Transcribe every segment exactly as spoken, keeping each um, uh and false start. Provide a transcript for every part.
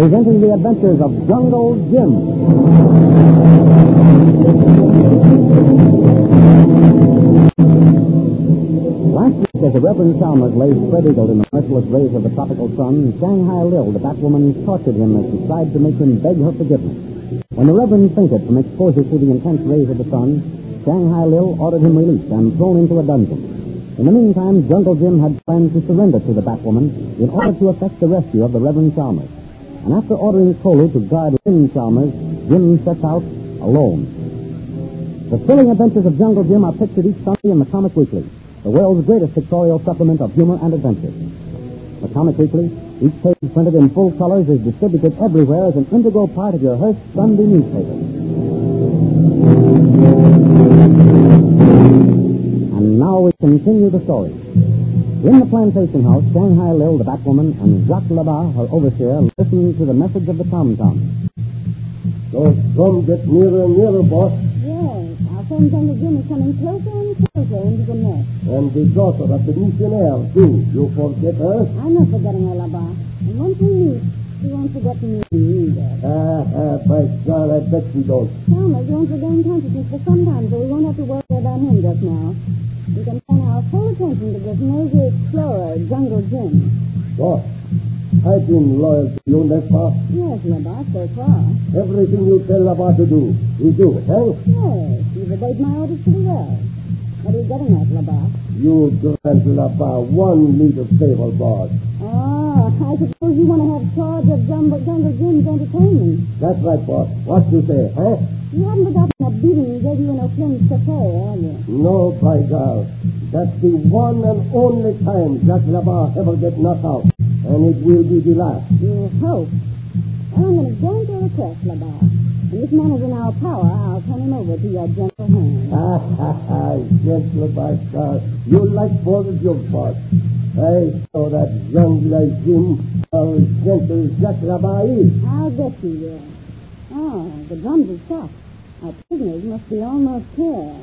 presenting the adventures of Jungle Jim. Last week, as the Reverend Chalmers lay spread-eagled in the merciless rays of the tropical sun, Shanghai Lil, the Batwoman, tortured him as she tried to make him beg her forgiveness. When the Reverend fainted from exposure to the intense rays of the sun, Shanghai Lil ordered him released and thrown into a dungeon. In the meantime, Jungle Jim had planned to surrender to the Batwoman in order to effect the rescue of the Reverend Chalmers. And after ordering Kolu to guard Lynn Chalmers, Jim sets out alone. The thrilling adventures of Jungle Jim are pictured each Sunday in the Comic Weekly, the world's greatest pictorial supplement of humor and adventure. The Comic Weekly, each page printed in full colors, is distributed everywhere as an integral part of your Hearst Sunday newspaper. And now we continue the story. In the plantation house, Shanghai Lil, the Batwoman, and Jacques Labat, her overseer, listen to the message of the tom-tom. Those drums get nearer and nearer, boss. Yes, our friend Jungle Jim is coming closer and closer into the nest. And the daughter of the missionaire, too. You forget her? I'm not forgetting her, Labat. And once we meet, she won't forget me either. Ah, ah, by God, I bet she don't. Chalmers won't regain consciousness for some time, so we won't have to worry about him just now. We can turn our full attention to this nosy explorer, Jungle Jim. Boss, I've been loyal to you, n'est pas? Yes, Labat, so far. Everything you tell Labat to do, you do, eh? Yes, you've obeyed my orders pretty well. What are you getting at, Labat? You grant Labat one little favor, boss. Oh, I suppose you want to have charge of Jungle, Jungle Jim's entertainment. That's right, boss. What you say, eh? You haven't forgotten that beating he gave you in O'Flynn's cafe, have you? No, by God. That's the one and only time Jacques Labat ever get knocked out. And it will be the last. You hope. Well, I'm going to grant your request, Labat. When this man is in our power, I'll turn him over to your gentle hand. Ha, ha, ha. Gentle, by God. You like more than your boss. I saw that young like Jim, how gentle Jacques Labat is. I'll get you there. Oh, the drums have stopped. Our prisoners must be almost here.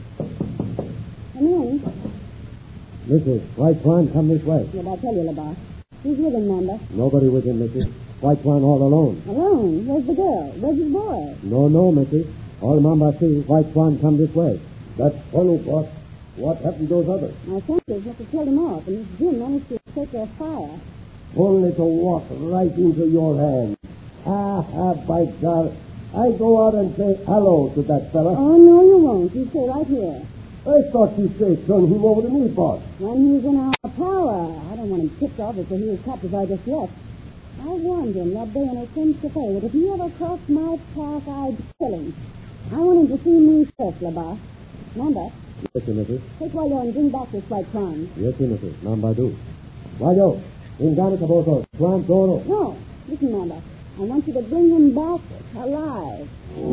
Come in. Missus, White Swan, come this way. Did I tell you, Labat? Who's with him, Mamba? Nobody with him, Missus. White Swan all alone. Alone? Where's the girl? Where's his boy? No, no, Missus. All Mamba sees, White Swan come this way. That's funny, boss. What happened to those others? My sentries must have killed them off, and this Jim managed to escape their fire. Only to walk right into your hands. Ah, ah, by God. I go out and say hello to that fella. Oh, no, you won't. You stay right here. I thought you said turn him over to me, boss. When he's in our power. I don't want him tipped off as to who his captors are just yet. I warned him that day in O'Flynn's cafe that if he ever crossed my path, I'd kill him. I want him to see me first, Labat. Remember, Yes, Missus. take Waldo and bring back this white swan. Yes, Missus. Mamba do. Waldo, bring down the caboto. Swan, Toro. No, listen, Mamba. I want you to bring him back alive.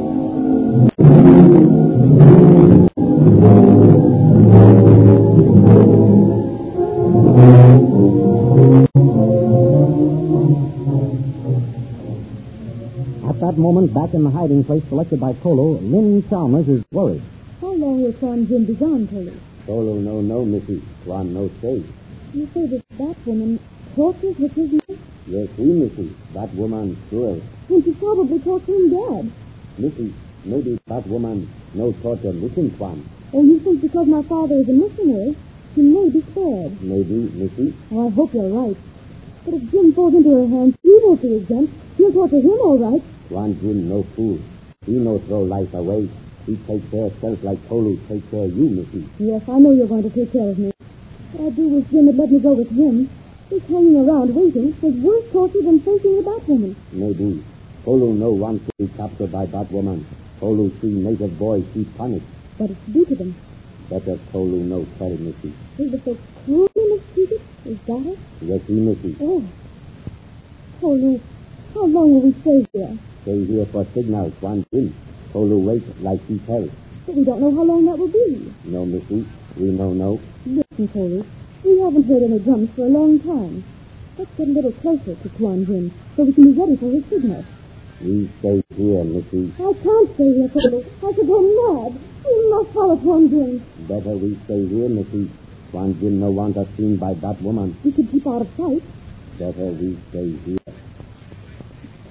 At that moment, back in the hiding place selected by Kolu, Lynn Chalmers is worried. How long will Swan Jim be gone, Polly? Toro, no, no, Missy. Swan, no stay. You say this Batwoman tortures her prisoner? Yes, we, Missy. That woman, sure. And she's probably torturing Dad. Missy, maybe that woman no torture missing Swan. Oh, you think because my father is a missionary, he may be spared? Maybe, Missy. Oh, I hope you're right. But if Jim falls into her hands, he won't be exempt. She'll torture him, all right. Swan Jim no fool. He no throw life away. He take care of self like Kolu take care of you, Missy. Yes, I know you're going to take care of me. I do wish Jim would let me go with him. This hanging around waiting is worse torture than facing the Batwoman. Maybe. Kolu no want to be captured by Batwoman. Kolu see native boy, she punished. But it's due to them. Better Kolu no tell Missy. They were so cruelly mistreated. Is that it? Yes, he Missy. Oh. Oh, Lou, how long will we stay here? Stay here for signal, Swan Jim. Kolu wait like he tell. But we don't know how long that will be. No, Missy. We no know. Listen, Coley, we haven't heard any drums for a long time. Let's get a little closer to Swan Jim so we can be ready for his signal. We stay here, Missy. I can't stay here, Coley. I could go mad. We must follow Swan Jim. Better we stay here, Missy. Swan Jim no want us seen by that woman. We should keep out of sight. Better we stay here.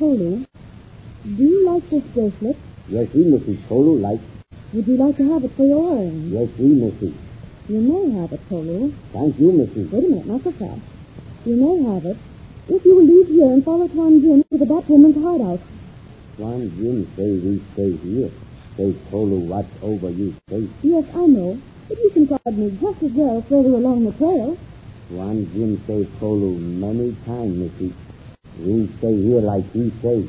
Tolu, do you like this bracelet? Yes, we, Missus Tolu, like. Would you like to have it for your wearing? Yes, we, Missus. You may have it, Tolu. Thank you, Missus. Wait a minute, not so fast. You may have it if you will leave here and follow Tuan Jin to the Batwoman's hideout. Tuan Jin say we stay here. Say Tolu watch over you safe. Yes, I know. But you can guard me just as well further along the trail. Tuan Jin say Tolu many times, Missus. We stay here like he say.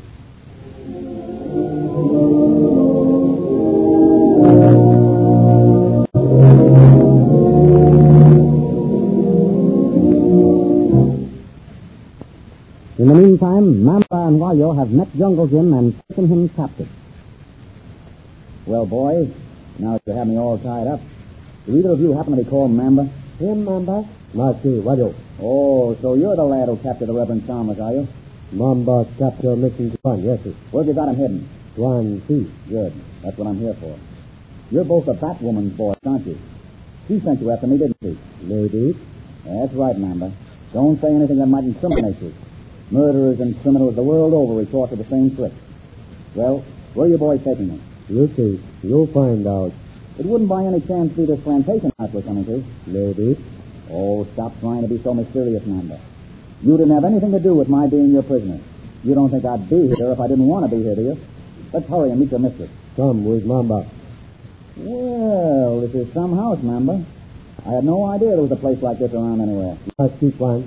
In the meantime, Mamba and Wayo have met Jungle Jim and taken him captive. Well, boys, now that you have me all tied up, do either of you happen to be called Mamba? Him, Mamba? Marcy, Wayo. Oh, so you're the lad who captured the Reverend Chalmers, are you? Mamba capture missing Tuan, yes, sir. Where've you got him hidden? Tuan, see. Good. That's what I'm here for. You're both the Batwoman's boys, aren't you? She sent you after me, didn't she? Maybe. That's right, Mamba. Don't say anything that might incriminate you. Murderers and criminals the world over resort to the same trick. Well, where are you boys taking me? You see. You'll find out. It wouldn't by any chance be this plantation house we're coming to. Maybe. Oh, stop trying to be so mysterious, Mamba. You didn't have anything to do with my being your prisoner. You don't think I'd be here if I didn't want to be here, do you? Let's hurry and meet your mistress. Come with Mamba. Well, this is some house, Mamba. I had no idea there was a place like this around anywhere. Let's keep one.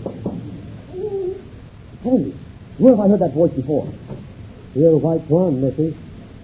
Hey, where have I heard that voice before? Here, White Tuan, Missy.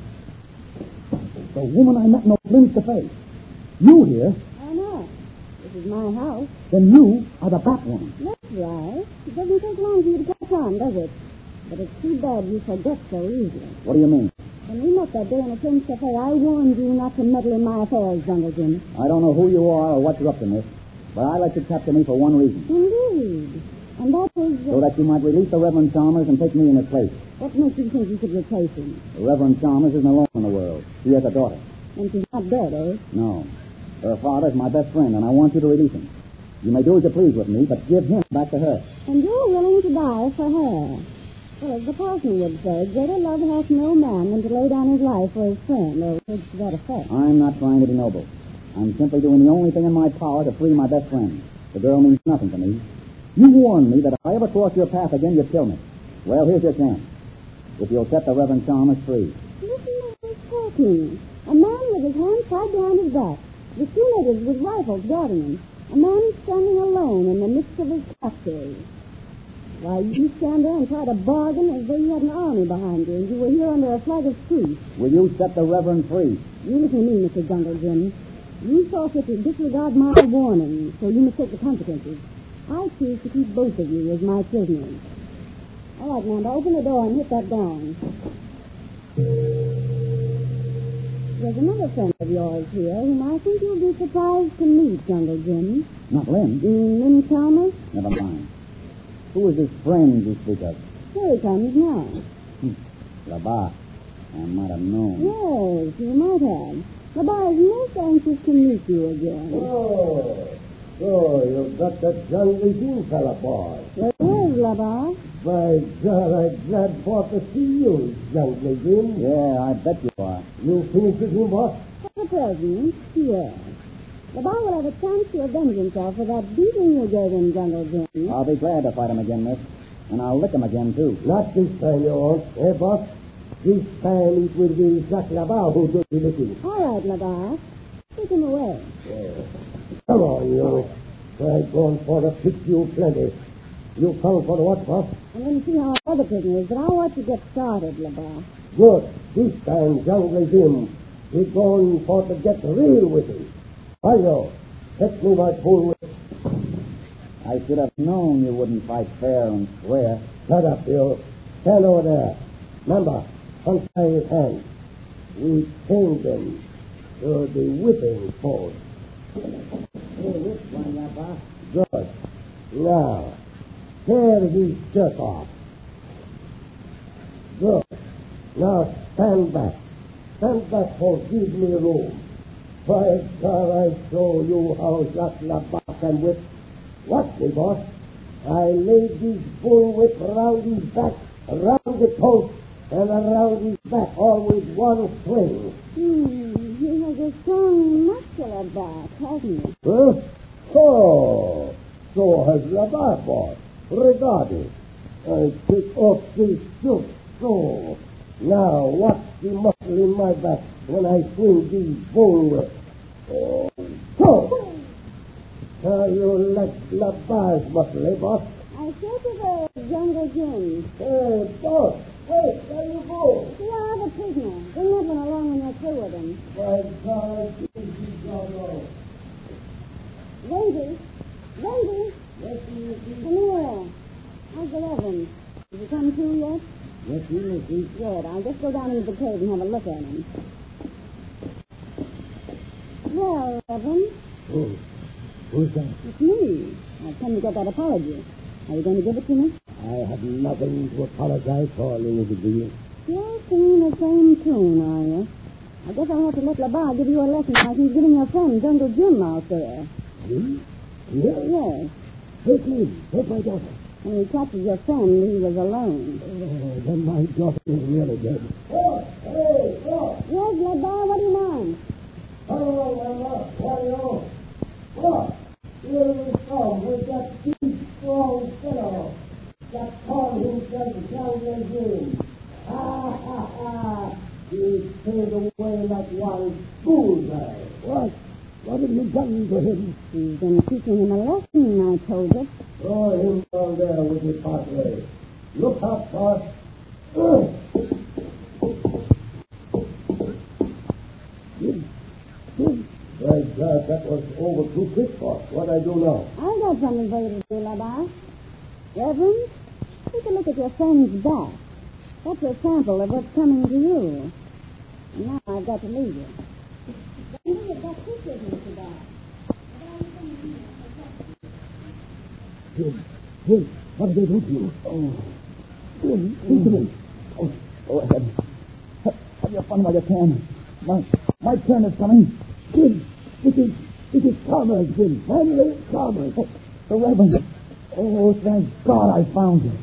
The woman I met in O'Flynn's cafe. You here? I know. This is my house. Then you are the Batwoman. That's right. It doesn't take long for you to catch on, does it? But it's too bad you forget so easily. What do you mean? When we met that day in the King's Cafe, I warned you not to meddle in my affairs, Jungle Jim. I don't know who you are or what you're up to, miss, but I let you capture me for one reason. Indeed. And that is... Uh, So that you might release the Reverend Chalmers and take me in his place. What makes you think you could replace him? The Reverend Chalmers isn't alone in the world. He has a daughter. And she's not dead, eh? No. Her father's my best friend, and I want you to release him. You may do as you please with me, but give him back to her. And you're willing to die for her. Well, as the parson would say, greater love hath no man than to lay down his life for his friend, or words to that effect. I'm not trying to be noble. I'm simply doing the only thing in my power to free my best friend. The girl means nothing to me. You warned me that if I ever cross your path again, you'd kill me. Well, here's your chance. If you'll set the Reverend Chalmers free. Listen to who's talking. A man with his hands tied behind his back. The two natives with rifles guarding him. A man standing alone in the midst of his captors. Why, you stand there and try to bargain as though you had an army behind you, and you were here under a flag of truce. Will you set the Reverend free? You listen to me, Mister Jungle Jim. You saw fit to disregard my warning, so you must take the consequences. I choose to keep both of you as my prisoners. All right, Mamba, open the door and hit that gong. There's another friend of yours here whom I think you'll be surprised to meet, Jungle Jim. Not Lynn. Mm, Lynn Chalmers? Never mind. Who is this friend you speak of? Here he comes now. Labar. I might have known. Yes, you might have. Labar is most anxious to meet you again. Oh, so you've got that Jungle Jim fella, boy. Yes, yes, Labar. By God, I'm glad for to see you, Jungle Jim. Yeah, I bet you are. You finished with him, what? For the present, yes. Labar will have a chance to avenge himself for that beating you gave him, Jungle Jim. I'll be glad to fight him again, miss. And I'll lick him again, too. Not this time, you won't, eh, boss? This time it will be Jacques Labar who does the licking. All right, Labar. Take him away. Yeah. Come on, you. I'm going for to fix you plenty. You come for the what, boss? I'm going to see how our other prisoners, but I want to get started, Labar. Good. This time, Jungle Jim, he's going for to get real with him. Hi-yo, fetch me my full whip. I should have known you wouldn't fight fair and square. Shut up, you. Stand over there. Remember, untie his hands. We chained them to the whipping post. Good. Now, tear his shirt off. Good. Now stand back. Stand back for give me room. By God, I show you how Jacques Labar can whip. Watch me, boss. I laid this bull whip round his back around the post and around his back, all with one swing. Hmm, he has a strong, muscular back, hasn't he? Huh? Oh, so has Labar, boss. Regard it. I pick up this soup. So, now watch the muscle in my back when I swing these bone whips. Oh, so. Now you like Labar's muscle, eh, boss? I said to the Jungle Jim. Hey, boss, wait, there you go. We are the prisoner. Bring that one along when you're through with him. My God, he's gone wrong. Lady, lady, Yes, he is. come here. How's the Reverend? Has he come to yet? Yes, he is. He's Good. I'll just go down into the cave and have a look at him. Well, Reverend, Who? Who's that? it's me. I've come to get that apology. Are you going to give it to me? I have nothing to apologize for, Elizabeth. You're singing the same tune, are you? I guess I'll have to let Labar give you a lesson like he's giving your friend Jungle Jim out there. Me? Yes. Yes. Take me. Take my daughter. When he catches your friend, he was alone. Oh, then my daughter is really dead. Oh, hey, oh. Yes, Labar, what do you want? Hello, Mama. What do you want? Oh, here we come with that big, strong fellow that called himself Jungle Jim. Ha, ha, ha. He stayed away like one bullseye. What? What have you done to him? He's been teaching him a lesson, I told you. Throw him down there with his pathway. Look up, boss. Ugh. Jim, Jim. My God, that was over too quick, boss. What I do now? I've got something for you to do, Labar. Reverend, take a look at your friend's back. That's a sample of what's coming to you. And now I've got to leave you. Don't you have got pictures in the back. Jim, Jim, what did they do to you? Oh, Jim, speak to me. Oh, go ahead. Have, have your fun while you can. My, my turn is coming. Jim, it is, it is Thomas, Jim. Henry Thomas. Oh, the Reverend. Oh, thank God I found you.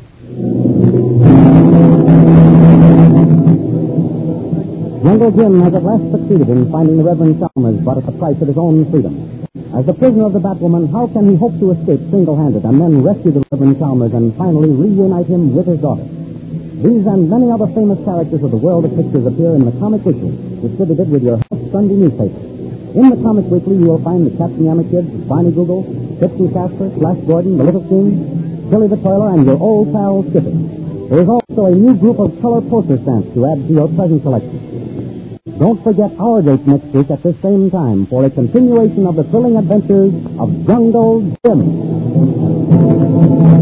Jungle Jim has at last succeeded in finding the Reverend Chalmers, but at the price of his own freedom. As the prisoner of the Batwoman, how can he hope to escape single-handed and then rescue the Reverend Chalmers and finally reunite him with his daughter? These and many other famous characters of the world of pictures appear in the Comic Weekly, distributed with your Sunday newspaper. In the Comic Weekly, you will find the Captain Yama Kids, Barney Google, Fitz and Casper, Flash Gordon, the Little King, Billy the Toiler, and your old pal Skippy. There is also a new group of color poster stamps to add to your present collection. Don't forget our date next week at this same time for a continuation of the thrilling adventures of Jungle Jim.